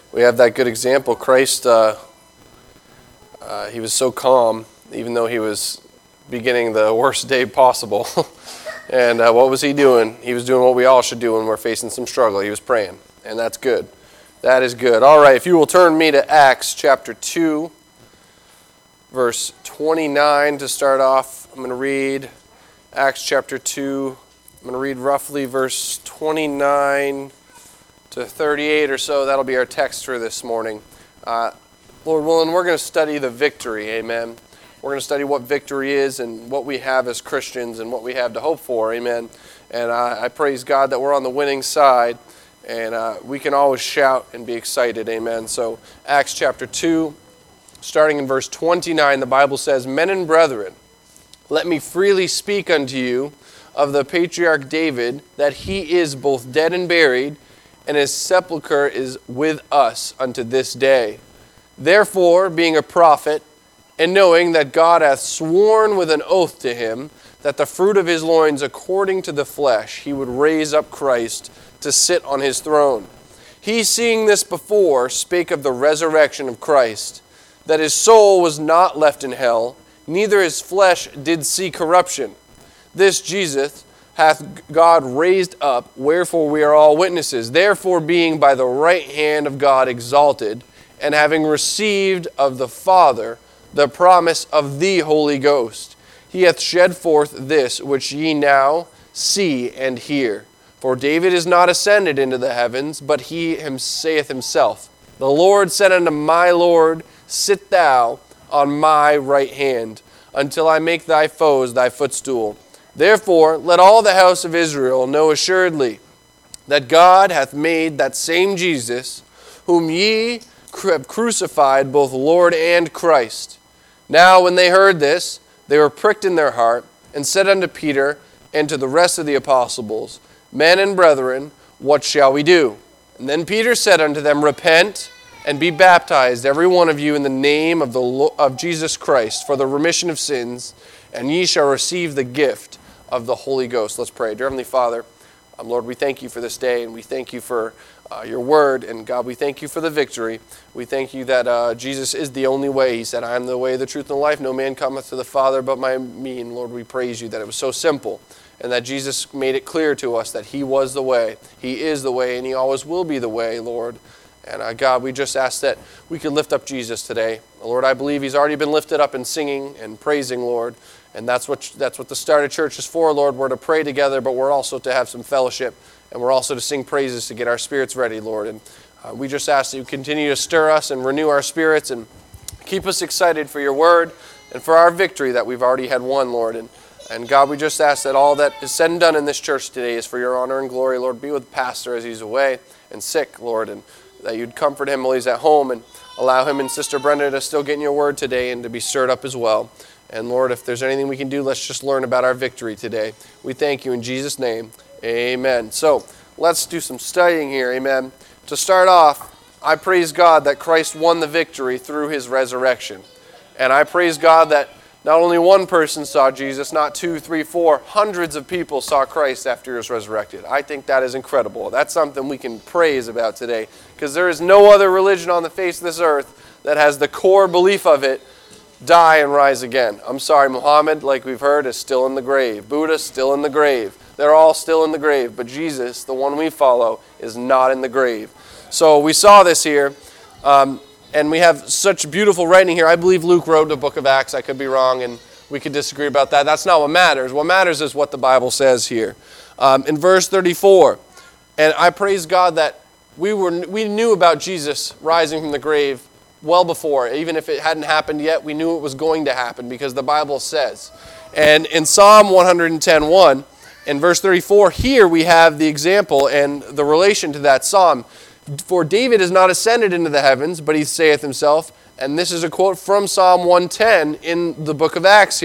We have that good example. Christ, he was so calm, even though he was beginning the worst day possible. And what was he doing? He was doing what we all should do when we're facing some struggle. He was praying, and that's good. That is good. All right, if you will turn me to Acts chapter 2, verse 29 to start off. I'm going to read Acts chapter 2. I'm going to read roughly verse 29 to 38 or so. That'll be our text for this morning. Lord willing, we're going to study the victory, amen. We're going to study what victory is and what we have as Christians and what we have to hope for, amen. And I praise God that we're on the winning side, and we can always shout and be excited, amen. So Acts chapter 2, starting in verse 29, the Bible says, "Men and brethren, let me freely speak unto you of the patriarch David, that he is both dead and buried, and his sepulchre is with us unto this day. Therefore, being a prophet, and knowing that God hath sworn with an oath to him, that the fruit of his loins according to the flesh, he would raise up Christ to sit on his throne. He, seeing this before, spake of the resurrection of Christ, that his soul was not left in hell, neither his flesh did see corruption. This Jesus hath God raised up, wherefore we are all witnesses. Therefore, being by the right hand of God exalted, and having received of the Father the promise of the Holy Ghost, he hath shed forth this which ye now see and hear. For David is not ascended into the heavens, but he saith himself, The Lord said unto my Lord, Sit thou on my right hand, until I make thy foes thy footstool. Therefore let all the house of Israel know assuredly that God hath made that same Jesus, whom ye have crucified, both Lord and Christ. Now when they heard this, they were pricked in their heart, and said unto Peter and to the rest of the apostles, Men and brethren, what shall we do? And then Peter said unto them, Repent, and be baptized, every one of you, in the name of Jesus Christ, for the remission of sins, and ye shall receive the gift of the Holy Ghost." Let's pray. Dear Heavenly Father, Lord, we thank you for this day, and we thank you for your word, and God, we thank you for the victory. We thank you that Jesus is the only way. He said, I am the way, the truth, and the life. No man cometh to the Father but by me. And Lord, we praise you that it was so simple, and that Jesus made it clear to us that he was the way. He is the way, and he always will be the way, Lord. And God, we just ask that we could lift up Jesus today. Lord, I believe he's already been lifted up in singing and praising, Lord. And that's what the start of church is for, Lord. We're to pray together, but we're also to have some fellowship. And we're also to sing praises to get our spirits ready, Lord. And we just ask that you continue to stir us and renew our spirits and keep us excited for your word and for our victory that we've already had won, Lord. And God, we just ask that all that is said and done in this church today is for your honor and glory, Lord. Be with the pastor as he's away and sick, Lord, and that you'd comfort him while he's at home and allow him and Sister Brenda to still get in your word today and to be stirred up as well. And Lord, if there's anything we can do, let's just learn about our victory today. We thank you in Jesus' name. Amen. So let's do some studying here. Amen. To start off, I praise God that Christ won the victory through his resurrection. And I praise God that not only one person saw Jesus, not 2, 3, 4, hundreds of people saw Christ after he was resurrected. I think that is incredible. That's something we can praise about today, because there is no other religion on the face of this earth that has the core belief of it, die and rise again. I'm sorry, Muhammad, like we've heard, is still in the grave. Buddha, still in the grave. They're all still in the grave, but Jesus, the one we follow, is not in the grave. So we saw this here, and we have such beautiful writing here. I believe Luke wrote the book of Acts. I could be wrong, and we could disagree about that. That's not what matters. What matters is what the Bible says here. In verse 34, and I praise God that we knew about Jesus rising from the grave well before. Even if it hadn't happened yet, we knew it was going to happen because the Bible says. And in Psalm 110:1, in verse 34, here we have the example and the relation to that psalm. For David is not ascended into the heavens, but he saith himself, and this is a quote from Psalm 110 in the book of Acts here.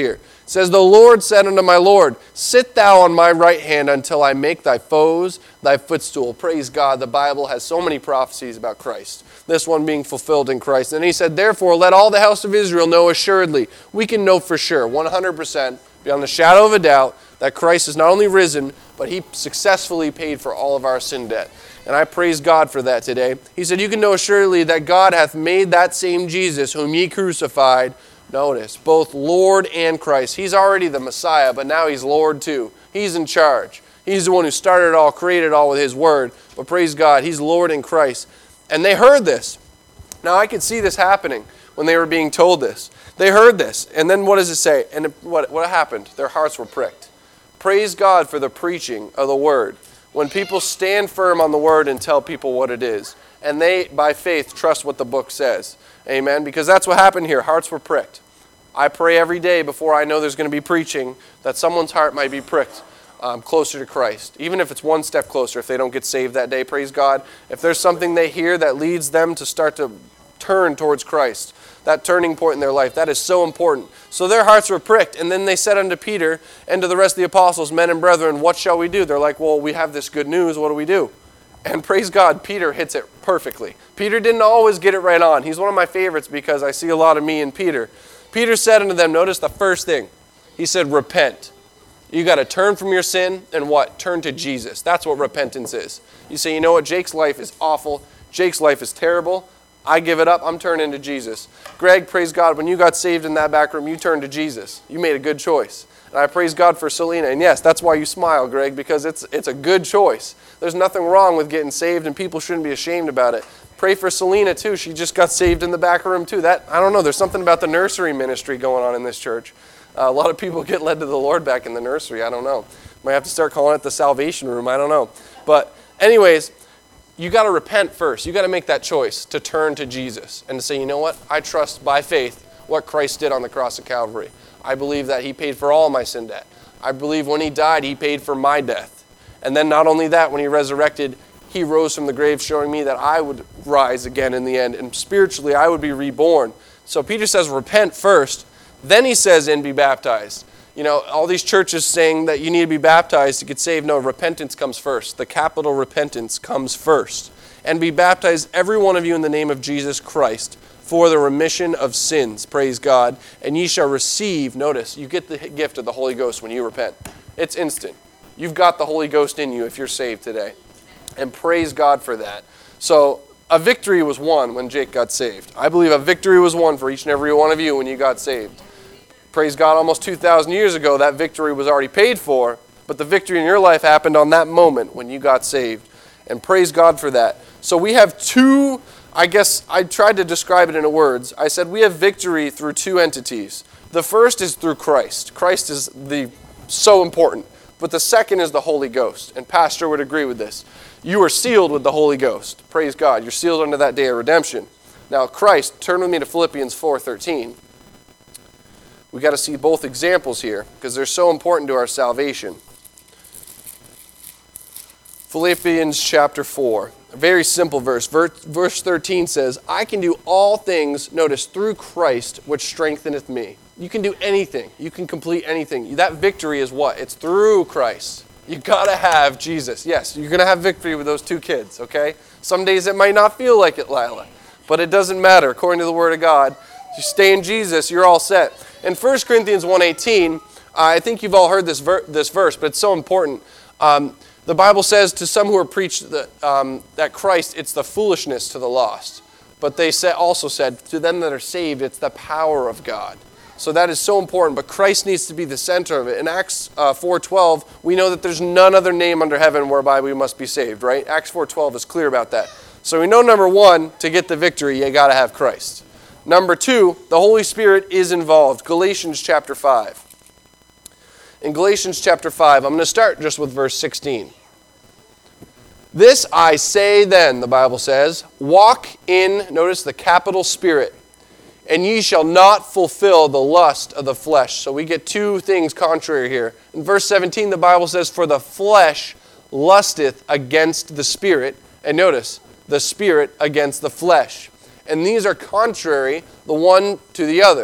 It says, the Lord said unto my Lord, sit thou on my right hand until I make thy foes thy footstool. Praise God, the Bible has so many prophecies about Christ. This one being fulfilled in Christ. And he said, therefore, let all the house of Israel know assuredly. We can know for sure, 100%, beyond the shadow of a doubt, that Christ is not only risen, but he successfully paid for all of our sin debt. And I praise God for that today. He said, you can know assuredly that God hath made that same Jesus, whom ye crucified, notice, both Lord and Christ. He's already the Messiah, but now he's Lord too. He's in charge. He's the one who started it all, created it all with his word. But praise God, he's Lord in Christ. And they heard this. Now I could see this happening when they were being told this. They heard this. And then what does it say? And what happened? Their hearts were pricked. Praise God for the preaching of the word. When people stand firm on the word and tell people what it is. And they, by faith, trust what the book says. Amen? Because that's what happened here. Hearts were pricked. I pray every day before I know there's going to be preaching that someone's heart might be pricked closer to Christ. Even if it's one step closer, if they don't get saved that day, praise God. If there's something they hear that leads them to start to turn towards Christ, that turning point in their life, that is so important. So their hearts were pricked. And then they said unto Peter and to the rest of the apostles, men and brethren, what shall we do? They're like, well, we have this good news. What do we do? And praise God, Peter hits it perfectly. Peter didn't always get it right on. He's one of my favorites because I see a lot of me in Peter. Peter said unto them, notice the first thing. He said, repent. You got to turn from your sin and what? Turn to Jesus. That's what repentance is. You say, you know what? Jake's life is awful. Jake's life is terrible. I give it up. I'm turning to Jesus. Greg, praise God, when you got saved in that back room, you turned to Jesus. You made a good choice. And I praise God for Selena. And yes, that's why you smile, Greg, because it's a good choice. There's nothing wrong with getting saved, and people shouldn't be ashamed about it. Pray for Selena, too. She just got saved in the back room, too. I don't know. There's something about the nursery ministry going on in this church. A lot of people get led to the Lord back in the nursery. I don't know. Might have to start calling it the salvation room. I don't know. But anyways, you got to repent first. You got to make that choice to turn to Jesus and to say, you know what? I trust by faith what Christ did on the cross of Calvary. I believe that he paid for all my sin debt. I believe when he died, he paid for my death. And then not only that, when he resurrected, he rose from the grave, showing me that I would rise again in the end, and spiritually I would be reborn. So Peter says, repent first. Then he says, and be baptized. You know, all these churches saying that you need to be baptized to get saved. No, repentance comes first. The capital repentance comes first. And be baptized, every one of you, in the name of Jesus Christ, for the remission of sins. Praise God. And ye shall receive, notice, you get the gift of the Holy Ghost when you repent. It's instant. You've got the Holy Ghost in you if you're saved today. And praise God for that. So a victory was won when Jake got saved. I believe a victory was won for each and every one of you when you got saved. Praise God, almost 2,000 years ago, that victory was already paid for, but the victory in your life happened on that moment when you got saved. And praise God for that. So we have two, I guess I tried to describe it in words. I said we have victory through two entities. The first is through Christ. Christ is so important. But the second is the Holy Ghost. And Pastor would agree with this. You are sealed with the Holy Ghost. Praise God. You're sealed unto that day of redemption. Now Christ, turn with me to Philippians 4:13. We got to see both examples here because they're so important to our salvation. Philippians chapter 4, a very simple verse. Verse 13 says, I can do all things, notice, through Christ, which strengtheneth me. You can do anything. You can complete anything. That victory is what? It's through Christ. You got to have Jesus. Yes, you're going to have victory with those two kids, okay? Some days it might not feel like it, Lila, but it doesn't matter. According to the Word of God, if you stay in Jesus, you're all set. In 1 Corinthians 1:18, I think you've all heard this verse, but it's so important. The Bible says to some who are preached that Christ, it's the foolishness to the lost. But they also said, to them that are saved, it's the power of God. So that is so important, but Christ needs to be the center of it. In Acts 4:12, we know that there's none other name under heaven whereby we must be saved, right? Acts 4:12 is clear about that. So we know, number one, to get the victory, you got to have Christ. Number two, the Holy Spirit is involved. Galatians chapter 5. In Galatians chapter 5, I'm going to start just with verse 16. This I say then, the Bible says, walk in, notice the capital Spirit, and ye shall not fulfill the lust of the flesh. So we get two things contrary here. In verse 17, the Bible says, for the flesh lusteth against the Spirit. And notice, the Spirit against the flesh. And these are contrary, the one to the other.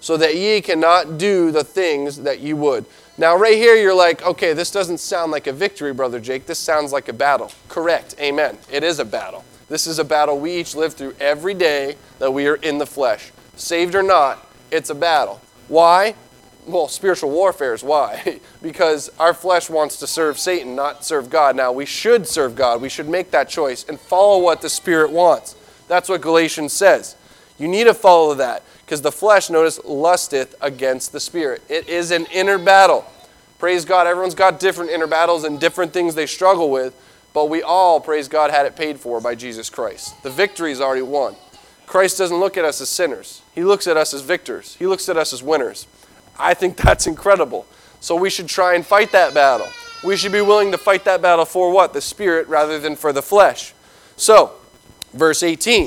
so that ye cannot do the things that ye would. Now right here you're like, okay, this doesn't sound like a victory, Brother Jake. This sounds like a battle. Correct. Amen. It is a battle. This is a battle we each live through every day that we are in the flesh. Saved or not, it's a battle. Why? Well, spiritual warfare is why. Because our flesh wants to serve Satan, not serve God. Now, we should serve God. We should make that choice and follow what the Spirit wants. That's what Galatians says. You need to follow that. Because the flesh, notice, lusteth against the Spirit. It is an inner battle. Praise God, everyone's got different inner battles and different things they struggle with. But we all, praise God, had it paid for by Jesus Christ. The victory is already won. Christ doesn't look at us as sinners. He looks at us as victors. He looks at us as winners. I think that's incredible. So we should try and fight that battle. We should be willing to fight that battle for what? The Spirit rather than for the flesh. So, verse 18.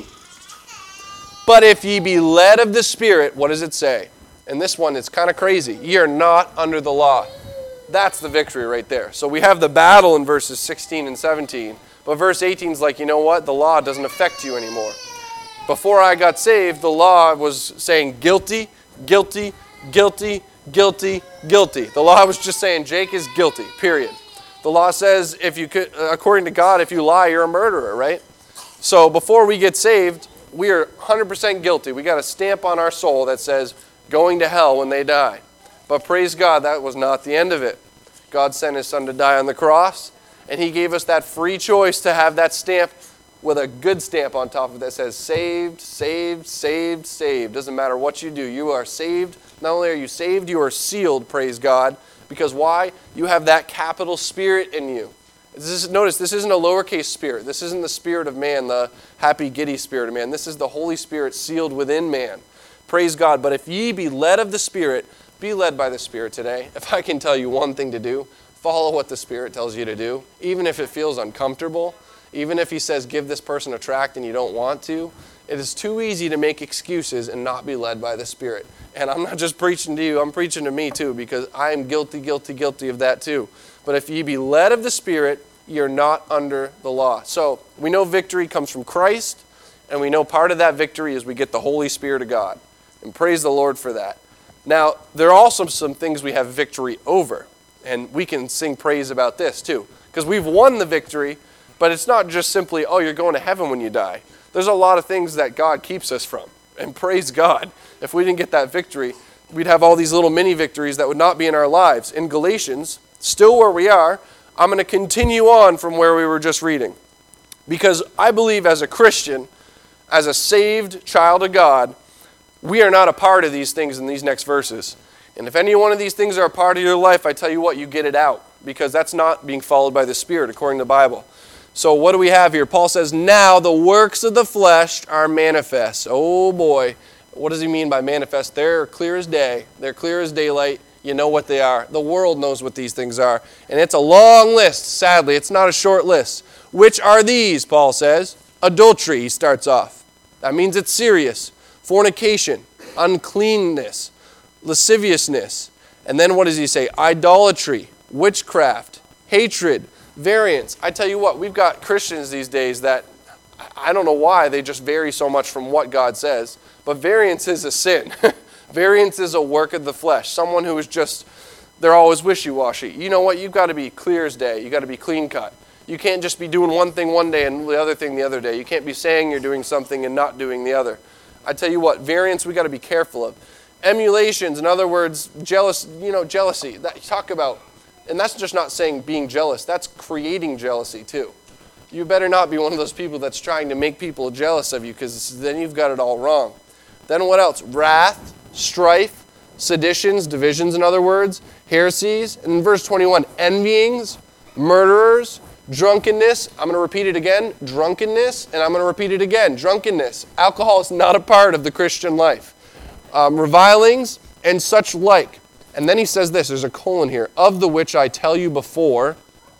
But if ye be led of the Spirit, what does it say? And this one, it's kind of crazy. Ye are not under the law. That's the victory right there. So we have the battle in verses 16 and 17. But verse 18 is like, you know what? The law doesn't affect you anymore. Before I got saved, the law was saying guilty, guilty, guilty, guilty, guilty. The law was just saying Jake is guilty, period. The law says, if you could, according to God, if you lie, you're a murderer, right? So before we get saved, we are 100% guilty. We got a stamp on our soul that says going to hell when they die. But praise God, that was not the end of it. God sent His Son to die on the cross, and He gave us that free choice to have that stamp with a good stamp on top of it that says saved, saved, saved, saved. Doesn't matter what you do. You are saved. Not only are you saved, you are sealed, praise God. Because why? You have that capital Spirit in you. Notice, this isn't a lowercase spirit. This isn't the spirit of man, the happy, giddy spirit of man. This is the Holy Spirit sealed within man. Praise God. But if ye be led of the Spirit, be led by the Spirit today. If I can tell you one thing to do, follow what the Spirit tells you to do, even if it feels uncomfortable, even if He says give this person a tract and you don't want to. It is too easy to make excuses and not be led by the Spirit. And I'm not just preaching to you, I'm preaching to me too, because I am guilty, guilty, guilty of that too. But if ye be led of the Spirit, you're not under the law. So we know victory comes from Christ, and we know part of that victory is we get the Holy Spirit of God. And praise the Lord for that. Now, there are also some things we have victory over, and we can sing praise about this too, because we've won the victory, but it's not just simply, oh, you're going to heaven when you die. There's a lot of things that God keeps us from, and praise God. If we didn't get that victory, we'd have all these little mini victories that would not be in our lives. In Galatians, still where we are, I'm going to continue on from where we were just reading, because I believe as a Christian, as a saved child of God, we are not a part of these things in these next verses. And if any one of these things are a part of your life, I tell you what, you get it out, because that's not being followed by the Spirit according to the Bible. So what do we have here? Paul says, now the works of the flesh are manifest. Oh boy, what does he mean by manifest? They're clear as day. They're clear as daylight. You know what they are. The world knows what these things are. And it's a long list, sadly. It's not a short list. Which are these, Paul says? Adultery, he starts off. That means it's serious. Fornication, uncleanness, lasciviousness. And then what does he say? Idolatry, witchcraft, hatred, variance. I tell you what, we've got Christians these days that, I don't know why, they just vary so much from what God says. But variance is a sin. Variance is a work of the flesh. Someone who is just, they're always wishy-washy. You know what? You've got to be clear as day. You've got to be clean-cut. You can't just be doing one thing one day and the other thing the other day. You can't be saying you're doing something and not doing the other. I tell you what, variance we got to be careful of. Emulations, in other words, jealousy. That you talk about, and that's just not saying being jealous. That's creating jealousy too. You better not be one of those people that's trying to make people jealous of you, because then you've got it all wrong. Then what else? Wrath, strife, seditions, divisions in other words, heresies. And in verse 21, envyings, murderers, drunkenness. I'm going to repeat it again, drunkenness, and I'm going to repeat it again, drunkenness. Alcohol is not a part of the Christian life. Revilings and such like. And then he says this, there's a colon here, of the which I tell you before,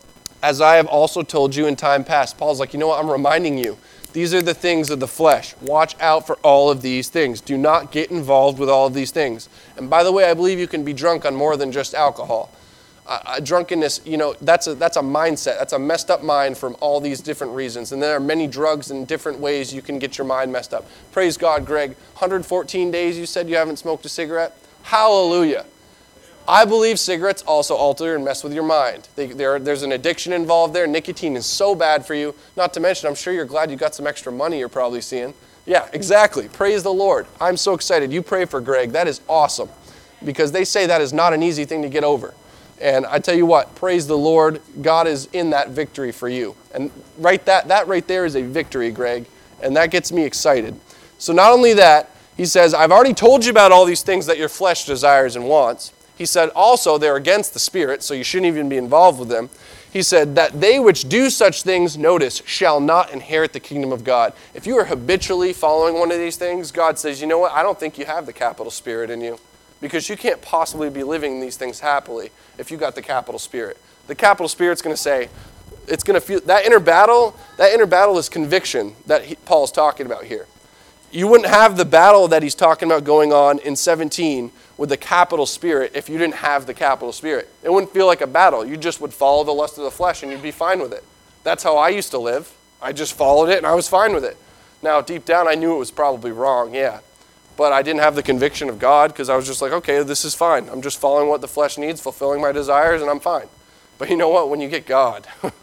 as I have also told you in time past. Paul's like, you know what, I'm reminding you. These are the things of the flesh. Watch out for all of these things. Do not get involved with all of these things. And by the way, I believe you can be drunk on more than just alcohol. Drunkenness, that's a mindset. That's a messed up mind from all these different reasons. And there are many drugs and different ways you can get your mind messed up. Praise God, Greg. 114 days you said you haven't smoked a cigarette? Hallelujah. I believe cigarettes also alter and mess with your mind. There's an addiction involved there. Nicotine is so bad for you. Not to mention, I'm sure you're glad you got some extra money you're probably seeing. Yeah, exactly. Praise the Lord. I'm so excited. You pray for Greg. That is awesome. Because they say that is not an easy thing to get over. And I tell you what, praise the Lord, God is in that victory for you. And that right there is a victory, Greg, and that gets me excited. So not only that, he says, I've already told you about all these things that your flesh desires and wants. He said also they're against the Spirit, so you shouldn't even be involved with them. He said that they which do such things, notice, shall not inherit the kingdom of God. If you are habitually following one of these things, God says, you know what, I don't think you have the capital Spirit in you. Because you can't possibly be living these things happily if you got the capital Spirit. The capital Spirit's going to say, it's going to feel, that inner battle is conviction that Paul's talking about here. You wouldn't have the battle that he's talking about going on in 17 with the capital Spirit if you didn't have the capital Spirit. It wouldn't feel like a battle. You just would follow the lust of the flesh and you'd be fine with it. That's how I used to live. I just followed it and I was fine with it. Now, deep down, I knew it was probably wrong, yeah. But I didn't have the conviction of God because I was just like, okay, this is fine. I'm just following what the flesh needs, fulfilling my desires, and I'm fine. But you know what? When you get God,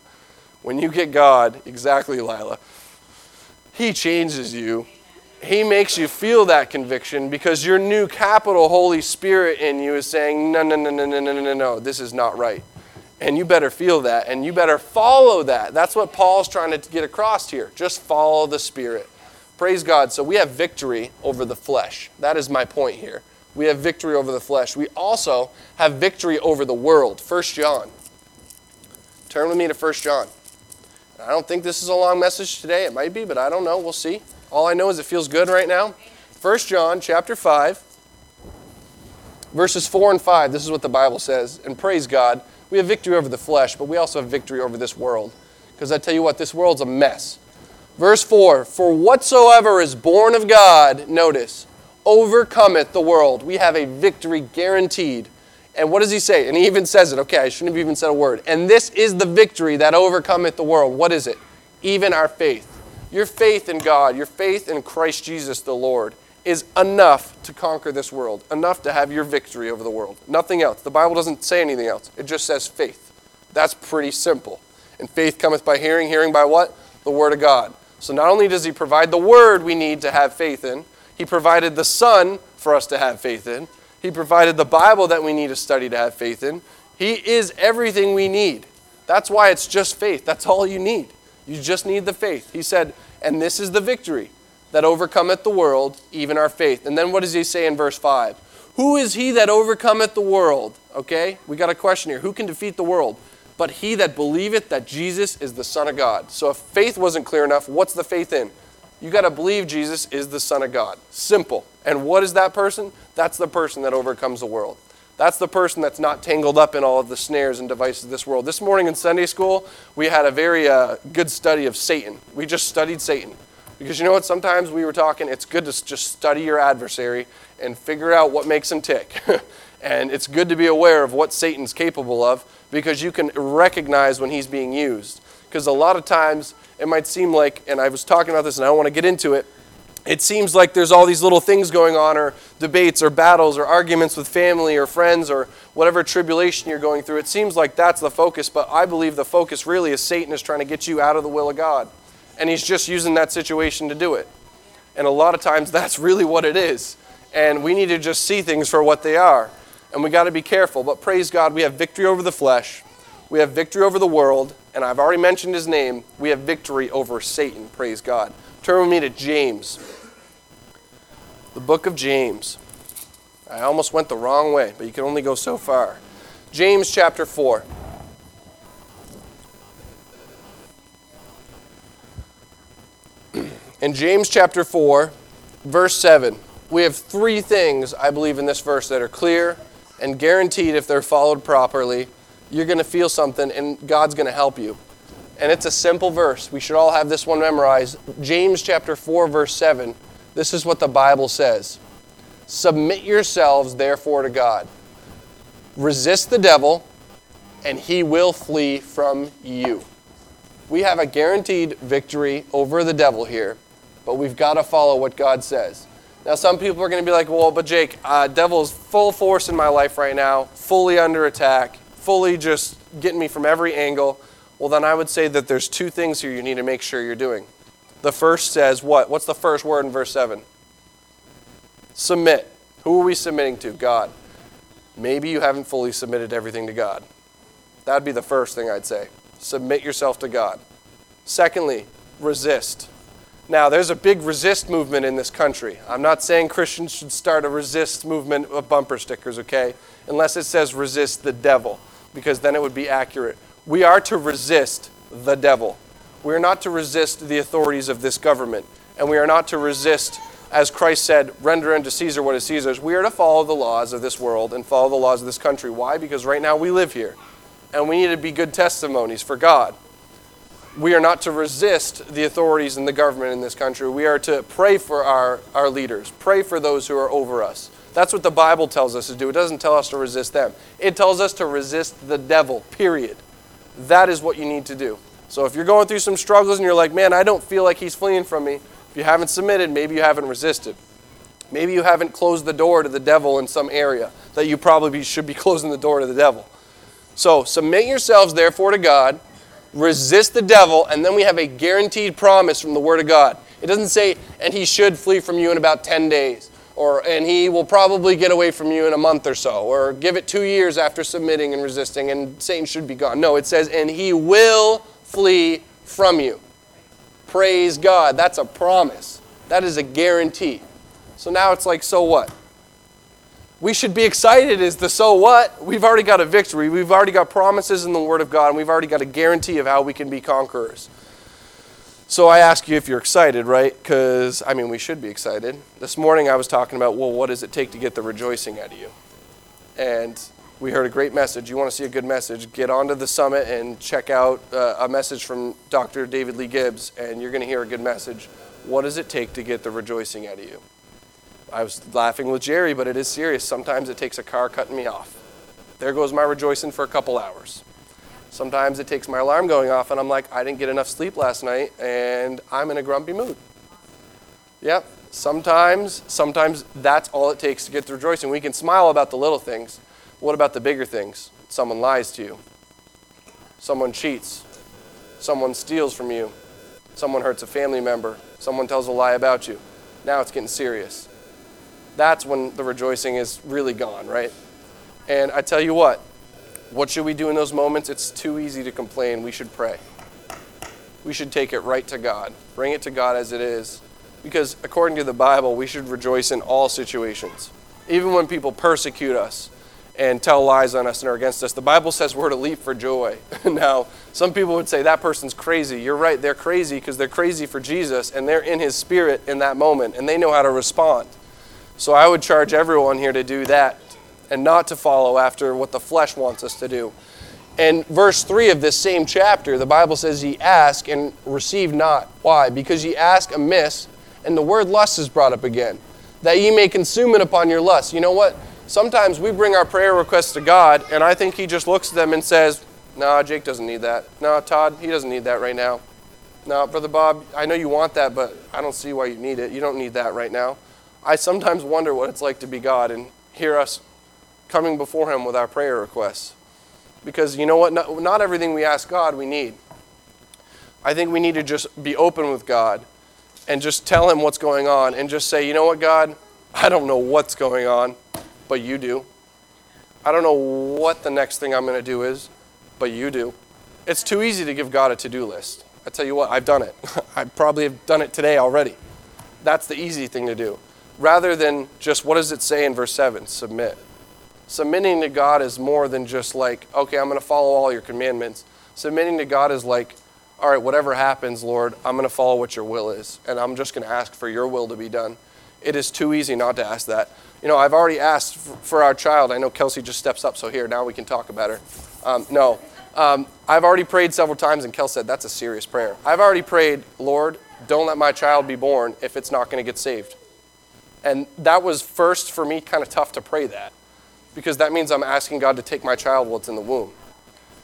exactly, Lila, He changes you. He makes you feel that conviction because your new capital Holy Spirit in you is saying, no, this is not right. And you better feel that, and you better follow that. That's what Paul's trying to get across here. Just follow the Spirit. Praise God. So we have victory over the flesh. That is my point here. We have victory over the flesh. We also have victory over the world. 1 John. Turn with me to 1 John. I don't think this is a long message today. It might be, but I don't know. We'll see. All I know is it feels good right now. 1 John chapter 5, verses 4 and 5. This is what the Bible says. And praise God, we have victory over the flesh, but we also have victory over this world. Because I tell you what, this world's a mess. Verse 4, for whatsoever is born of God, notice, overcometh the world. We have a victory guaranteed. And what does he say? And he even says it. Okay, I shouldn't have even said a word. And this is the victory that overcometh the world. What is it? Even our faith. Your faith in God, your faith in Christ Jesus the Lord is enough to conquer this world. Enough to have your victory over the world. Nothing else. The Bible doesn't say anything else. It just says faith. That's pretty simple. And faith cometh by hearing. Hearing by what? The Word of God. So not only does he provide the Word we need to have faith in, he provided the Son for us to have faith in. He provided the Bible that we need to study to have faith in. He is everything we need. That's why it's just faith. That's all you need. You just need the faith. He said, and this is the victory that overcometh the world, even our faith. And then what does he say in verse 5? Who is he that overcometh the world? Okay, we got a question here. Who can defeat the world? But he that believeth that Jesus is the Son of God. So if faith wasn't clear enough, what's the faith in? You got to believe Jesus is the Son of God. Simple. And what is that person? That's the person that overcomes the world. That's the person that's not tangled up in all of the snares and devices of this world. This morning in Sunday school, we had a very good study of Satan. We just studied Satan. Because you know what? Sometimes we were talking, it's good to just study your adversary and figure out what makes him tick. And it's good to be aware of what Satan's capable of because you can recognize when he's being used. Because a lot of times it might seem like, and I was talking about this and I don't want to get into it, it seems like there's all these little things going on or debates or battles or arguments with family or friends or whatever tribulation you're going through. It seems like that's the focus, but I believe the focus really is Satan is trying to get you out of the will of God. And he's just using that situation to do it. And a lot of times that's really what it is. And we need to just see things for what they are. And we got to be careful. But praise God, we have victory over the flesh. We have victory over the world. And I've already mentioned his name. We have victory over Satan. Praise God. Turn with me to James. The book of James. I almost went the wrong way, but you can only go so far. James chapter 4. In James chapter 4, verse 7, we have three things, I believe, in this verse that are clear and guaranteed if they're followed properly. You're going to feel something and God's going to help you. And it's a simple verse. We should all have this one memorized. James chapter 4, verse 7. This is what the Bible says. Submit yourselves, therefore, to God. Resist the devil, and he will flee from you. We have a guaranteed victory over the devil here, but we've got to follow what God says. Now, some people are going to be like, well, but Jake, devil is full force in my life right now, fully under attack, fully just getting me from every angle. Well, then I would say that there's two things here you need to make sure you're doing. The first says what? What's the first word in verse 7? Submit. Who are we submitting to? God. Maybe you haven't fully submitted everything to God. That would be the first thing I'd say. Submit yourself to God. Secondly, resist. Now, there's a big resist movement in this country. I'm not saying Christians should start a resist movement of bumper stickers, okay? Unless it says resist the devil, because then it would be accurate. We are to resist the devil. We are not to resist the authorities of this government. And we are not to resist, as Christ said, render unto Caesar what is Caesar's. We are to follow the laws of this world and follow the laws of this country. Why? Because right now we live here. And we need to be good testimonies for God. We are not to resist the authorities and the government in this country. We are to pray for our leaders, pray for those who are over us. That's what the Bible tells us to do. It doesn't tell us to resist them. It tells us to resist the devil, period. That is what you need to do. So if you're going through some struggles and you're like, man, I don't feel like he's fleeing from me, if you haven't submitted, maybe you haven't resisted. Maybe you haven't closed the door to the devil in some area that you probably should be closing the door to the devil. So submit yourselves, therefore, to God. Resist the devil, and then we have a guaranteed promise from the Word of God. It doesn't say, and he should flee from you in about 10 days, and he will probably get away from you in a month or so, or give it 2 years after submitting and resisting, and Satan should be gone. No, it says, and he will flee from you. Praise God. That's a promise. That is a guarantee. So now it's like, so what? We should be excited is the so what. We've already got a victory. We've already got promises in the Word of God, and we've already got a guarantee of how we can be conquerors. So I ask you if you're excited, right? Because, we should be excited. This morning I was talking about, well, what does it take to get the rejoicing out of you? And we heard a great message. You want to see a good message, get onto the summit and check out a message from Dr. David Lee Gibbs, and you're going to hear a good message. What does it take to get the rejoicing out of you? I was laughing with Jerry, but it is serious. Sometimes it takes a car cutting me off. There goes my rejoicing for a couple hours. Sometimes it takes my alarm going off, and I'm like, I didn't get enough sleep last night, and I'm in a grumpy mood. Yep. Sometimes that's all it takes to get the rejoicing. We can smile about the little things. What about the bigger things? Someone lies to you. Someone cheats. Someone steals from you. Someone hurts a family member. Someone tells a lie about you. Now it's getting serious. That's when the rejoicing is really gone, right? And I tell you what should we do in those moments? It's too easy to complain. We should pray. We should take it right to God. Bring it to God as it is. Because according to the Bible, we should rejoice in all situations. Even when people persecute us and tell lies on us and are against us, the Bible says we're to leap for joy. Now, some people would say that person's crazy. You're right, they're crazy because they're crazy for Jesus and they're in his spirit in that moment and they know how to respond. So I would charge everyone here to do that and not to follow after what the flesh wants us to do. And verse 3 of this same chapter, the Bible says, ye ask and receive not. Why? Because ye ask amiss, and the word lust is brought up again, that ye may consume it upon your lust. You know what? Sometimes we bring our prayer requests to God, and I think he just looks at them and says, no, Jake doesn't need that. No, Todd, he doesn't need that right now. No, Brother Bob, I know you want that, but I don't see why you need it. You don't need that right now. I sometimes wonder what it's like to be God and hear us coming before him with our prayer requests. Because you know what? Not everything we ask God we need. I think we need to just be open with God and just tell him what's going on and just say, you know what, God? I don't know what's going on, but you do. I don't know what the next thing I'm going to do is, but you do. It's too easy to give God a to-do list. I tell you what, I've done it. I probably have done it today already. That's the easy thing to do. Rather than just, what does it say in verse 7? Submit. Submitting to God is more than just like, okay, I'm going to follow all your commandments. Submitting to God is like, all right, whatever happens, Lord, I'm going to follow what your will is, and I'm just going to ask for your will to be done. It is too easy not to ask that. You know, I've already asked for our child. I know Kelsey just steps up, so here, now we can talk about her. I've already prayed several times, and Kel said, that's a serious prayer. I've already prayed, Lord, don't let my child be born if it's not going to get saved. And that was first for me kind of tough to pray that, because that means I'm asking God to take my child while it's in the womb.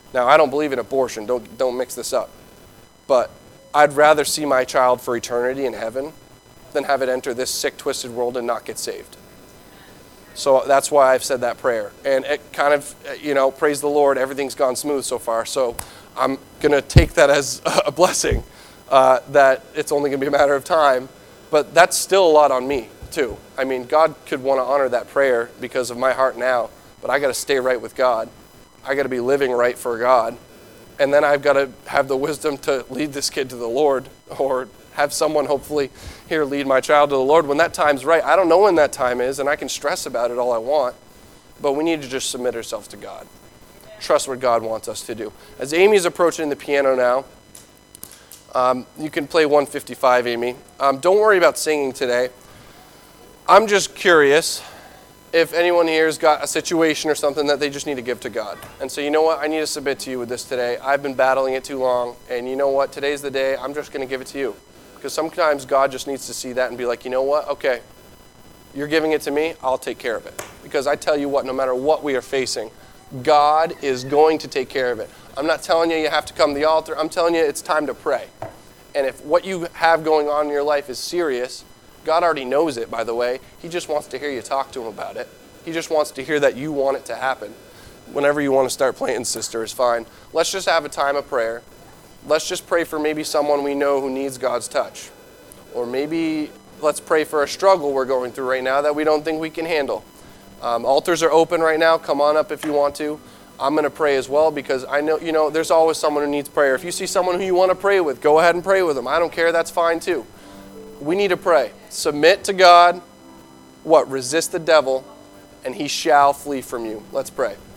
Now, I don't believe in abortion. Don't mix this up. But I'd rather see my child for eternity in heaven than have it enter this sick, twisted world and not get saved. So that's why I've said that prayer. And it kind of, praise the Lord, everything's gone smooth so far. So I'm going to take that as a blessing, that it's only going to be a matter of time. But that's still a lot on me, too. I mean, God could want to honor that prayer because of my heart now, but I got to stay right with God. I got to be living right for God. And then I've got to have the wisdom to lead this kid to the Lord, or have someone hopefully here lead my child to the Lord when that time's right. I don't know when that time is, and I can stress about it all I want, but we need to just submit ourselves to God. Trust what God wants us to do. As Amy's approaching the piano now, you can play 155, Amy. Don't worry about singing today. I'm just curious if anyone here's got a situation or something that they just need to give to God. And so, you know what? I need to submit to you with this today. I've been battling it too long, and you know what? Today's the day. I'm just going to give it to you. Because sometimes God just needs to see that and be like, you know what? Okay, you're giving it to me. I'll take care of it. Because I tell you what, no matter what we are facing, God is going to take care of it. I'm not telling you you have to come to the altar. I'm telling you it's time to pray. And if what you have going on in your life is serious, God already knows it, by the way. He just wants to hear you talk to him about it. He just wants to hear that you want it to happen. Whenever you want to start playing, sister, is fine. Let's just have a time of prayer. Let's just pray for maybe someone we know who needs God's touch. Or maybe let's pray for a struggle we're going through right now that we don't think we can handle. Altars are open right now. Come on up if you want to. I'm going to pray as well because I know, there's always someone who needs prayer. If you see someone who you want to pray with, go ahead and pray with them. I don't care. That's fine too. We need to pray. Submit to God. Resist the devil, and he shall flee from you. Let's pray.